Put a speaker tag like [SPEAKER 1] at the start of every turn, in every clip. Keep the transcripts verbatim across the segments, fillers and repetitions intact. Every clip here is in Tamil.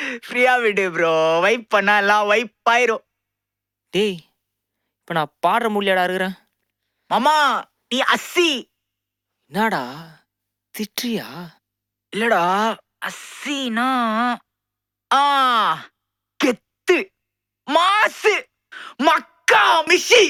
[SPEAKER 1] ஃப்ரீயா விடு ப்ரோ. வைப் பண்ணா எல்லாம் வைப் ஆயிரும்.
[SPEAKER 2] டேய் இப்ப நான் பாடுற முடியாடா இருக்கிறேன்.
[SPEAKER 1] மாமா நீ அஸ்ஸி.
[SPEAKER 2] என்னடா திட்றியா?
[SPEAKER 1] இல்லடா அஸ்ஸினா ஆ கெத்து மாசு மக்கா மிஷி.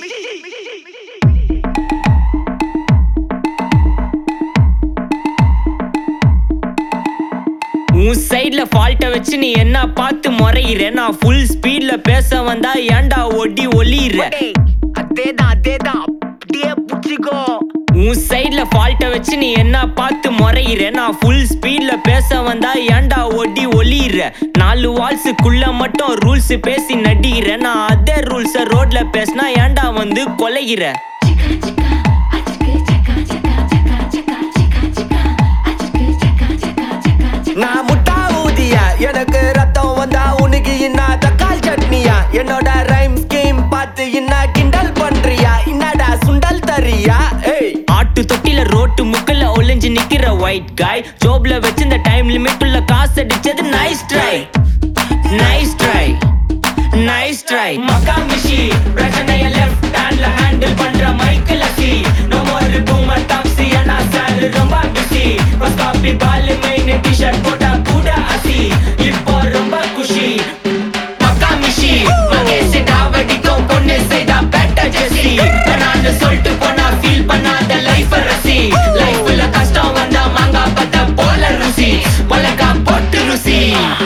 [SPEAKER 2] உன் சைட்ல ஃபால்ட்ட வச்சு நீ என்ன பார்த்து முறையிற? நான் ஃபுல் ஸ்பீட்ல பேச வந்தா ஏன்டா ஒடி ஒளியிற?
[SPEAKER 1] அதேதான் அதேதான் அப்படியே புடிச்சிக்கோ.
[SPEAKER 2] உன் சைட்ல ஃபால்ட்ட வச்சு நீ என்ன பார்த்து முறையிற? நான் ஃபுல் ஸ்பீட்ல பேச வந்தா ஏன்டா ஒடி ஒளியிற? நாலு வால்ஸுக்குள்ள மட்டும் ரூல்ஸ் பேசி நடிகிற. நான் அதே ரூல்ஸ ரோட்ல பேசினா ஏன்டா வந்து கொலைகிற?
[SPEAKER 3] நான் முட்டா ஊதியா, எனக்கு ரத்தம் வந்தா உனக்கு இன்னா தக்காள் சட்னியா? என்னோட ரைம் ஸ்கீம் பார்த்து இன்னா கிண்டல் பண்றியா? என்னடா சுண்டல் தரியா? ஏய்
[SPEAKER 2] ஆட்டு தொட்டில ரோட்டு முக்கல்ல ஒளிஞ்சு நிக்கிற ஒயிட் காய். ஜோப்ல வச்சிருந்த டைம் லிமிட் உள்ள காசு அடிச்சது nice try nice try nice try. மக்கா மிஷி பிரச்சனைய லெஃப்ட் ஹேண்ட்ல ஹேண்டில் பண்ற மைக்கேல் அசி. நோ மோர் பூமர் டாக்ஸி அண்ணா சார் ரொம்ப பிஸி. ஃபர்ஸ்ட் காப்பி பால் மெயின் டி-ஷர்ட் போட்டா கூட அசி. இப்போ ரொம்ப குஷி மக்கா மிஷி. மகேஷ் டாவடிக்கும் பொண்ணு செய்தா பெட்டர் ஜெசி. நான் சொல்லிட்டு போனா ஃபீல் பண்ணாத லைஃப் ரசி. லைஃப்ல கஷ்டம் வந்தா மாங்கா பத்த போல ருசி. மிளகா போட்டு ருசி.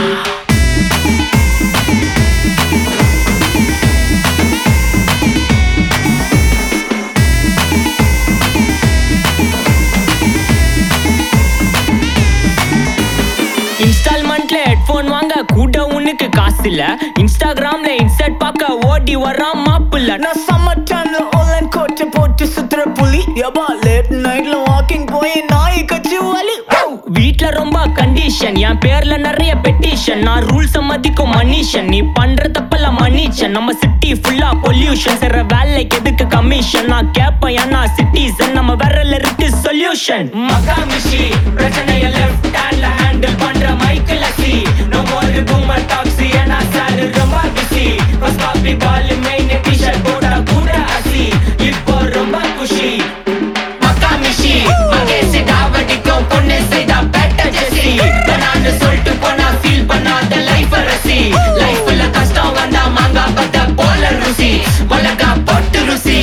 [SPEAKER 2] இன்ஸ்டால்மெண்ட்ல ஹெட்போன் வாங்க கூட உனக்கு காசு இல்ல. இன்ஸ்டாகிராம்ல இன்ஸ்டர்ட் பார்க்க ஓடி வரான் மாப்பிள்ள.
[SPEAKER 1] நான் சம்மர் டைம்ல ஆன்லைன் கோட்டை போட்டு சுத்துற புலி. யபா லேட் நைட்ல வாக்கிங் போய் நாய் கச்சி வலி.
[SPEAKER 2] வீட்ல ரொம்ப கண்டிஷன், என் பேர்ல நிறைய பெட்டிஷன். நான் ரூல்ஸ் மதிக்கும் மனுஷன், நீ பண்ற தப்பெல்லாம் மன்னிச்சன். நம்ம சிட்டி ஃபுல்லா பொல்யூஷன், செய்ற வேலைக்கு எதுக்கு கமிஷன்? நான் கேப்பேன் ஏன்னா சிட்டிசன், நம்ம விரல்ல இருக்கு சொல்யூஷன். மக்கா மிஷி பிரச்சனைய லெஃப்ட் ஹேண்ட்ல ஹேண்டில் பண்ற மைக்கேல் அசி. நோ மோர் பூமர் டாக்ஸி அண்ணா சார் ரொம்ப பிஸி. ஃபர்ஸ்ட் காப்பி பால் மெயின் டி-ஷர்ட் போட்டா கூட அசி. இப்போ ரொம்ப குஷி மக்கா மிஷி. மகேஷ் டாவடிக்கும் பொண்ணு செய்தா பெட்டர் ஜெசி. நான் சொல்லிட்டு போனா ஃபீல் பண்ணாத லைஃப் ரசி. லைஃப்ல கஷ்டம் வந்தா மாங்கா பத்த போல ருசி. மிளகா போட்டு ருசி.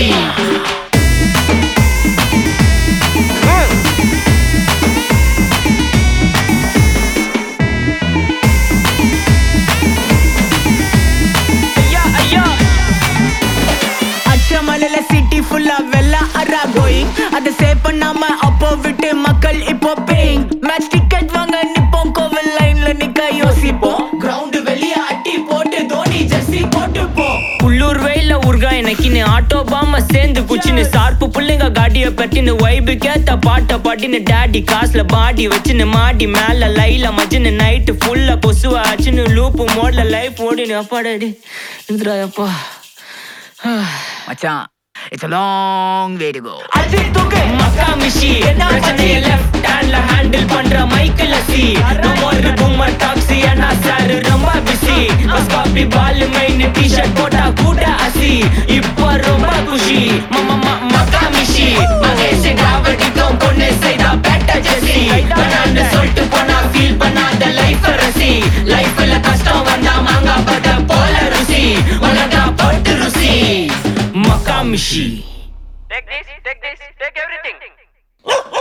[SPEAKER 1] அச்சமலையில சிட்டி ஃபுல்லா வெள்ளா அரா கோயிங். அதை சேவ் பண்ணாம அப்போ விட்டு மக்கள் இப்போ பேயிங். மேட்ச் டிக்கெட் வாங்க நிப்போம், கோவில் லைன்ல நிக்க யோசிப்போம். கிரவுண்ட் வெளிய அட்டி போட்டு தோனி ஜெர்சி போட்டு போ.
[SPEAKER 2] உள்ளூர் வெயில உருகா எனக்குன்னு ஆட்டோ பாம சேர்ந்து குச்சின்னு. சார்பு புள்ளைங்க காடிய பட்டின்னு வைபு கேத்த பாட்ட பாட்டின்னு. டாடி காசுல பாடி வச்சுன்னு மாடி மேல லைல மஜின்னு. நைட்டு ஃபுல்லா கொசுவா ஆச்சுன்னு லூப்பு மோட்ல லைஃப் ஓடினு. அப்பாடாடி இந்திராயப்பா
[SPEAKER 1] மச்சான் it's a long way to go.
[SPEAKER 2] Ajay தூக்கு மக்கா மிஷி. பிரச்சனைய லெஃப்ட் ஹேண்ட்ல ஹேண்டில் பண்ற மைக்கேல் அசி. நோ மோர் பூமர் டாக்ஸி அண்ணா சார் ரொம்ப பிஸி. ஃபர்ஸ்ட் காப்பி பால் மெயின் டி-ஷர்ட் போட்டா கூட அசி. இப்போ ரொம்ப குஷி மம்மா மக்கா மிஷி. மகேஷ் டாவடிக்கும் பொண்ணு செய்தா பெட்டர் ஜெசி. நான் சொல்லிட்டு போனா ஃபீல் பண்ணாத லைஃப் ரசி. லைஃப்ல கஷ்டம் வந்தா மாங்கா பத்த போல ருசி. மிளகா போட்டு ருசி மக்கா மிஷி.
[SPEAKER 4] Take this, take this, take everything.